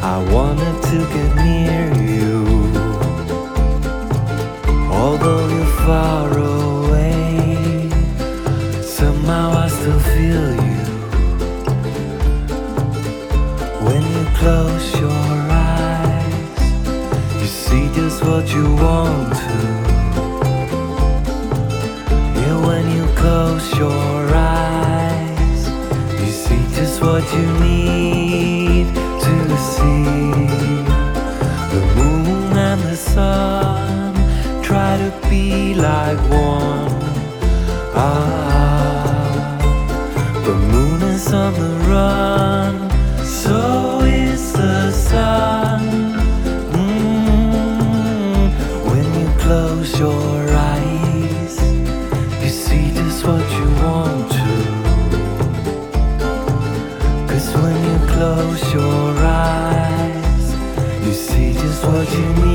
I wanted to get near you, although you're far away. Somehow I still feel you. When you close your eyes, you see just what you want to. Yeah, when you close your eyes, you see just what you need to see. The moon and the sun try to be like one. The moon is on the run, so is the sun. When you close your eyes, you see just what you want to. 'Cause when you close your eyes, you see just what you need.